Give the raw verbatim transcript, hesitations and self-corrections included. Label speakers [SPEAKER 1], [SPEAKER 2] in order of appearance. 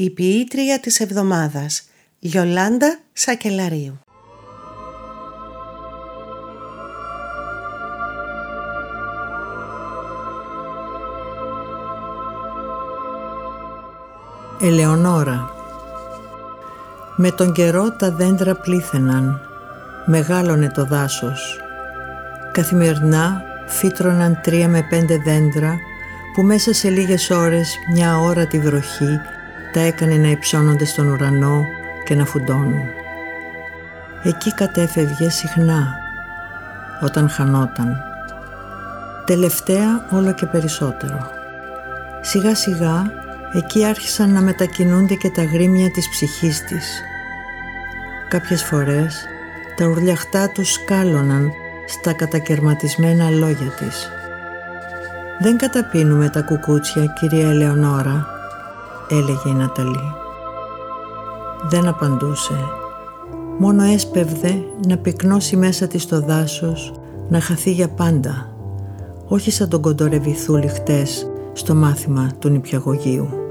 [SPEAKER 1] η ποιήτρια της εβδομάδας, Γιολάντα Σακελαρίου.
[SPEAKER 2] Ελεονόρα. Με τον καιρό τα δέντρα πλήθαιναν, μεγάλωνε το δάσος. Καθημερινά φύτρωναν τρία με πέντε δέντρα που μέσα σε λίγες ώρες μια αόρατη βροχή τα έκανε να υψώνονται στον ουρανό και να φουντώνουν. Εκεί κατέφευγε συχνά, όταν χανόταν. Τελευταία όλο και περισσότερο. Σιγά σιγά εκεί άρχισαν να μετακινούνται και τα γρίμια της ψυχής της. Κάποιες φορές τα ουρλιαχτά τους σκάλωναν στα κατακερματισμένα λόγια της. «Δεν καταπίνουμε τα κουκούτσια, κυρία Ελεονόρα», έλεγε η Ναταλή. Δεν απαντούσε. Μόνο έσπευδε να πυκνώσει μέσα της το δάσος, να χαθεί για πάντα, όχι σαν τον κοντορεβιθούλη χτες στο μάθημα του νηπιαγωγείου.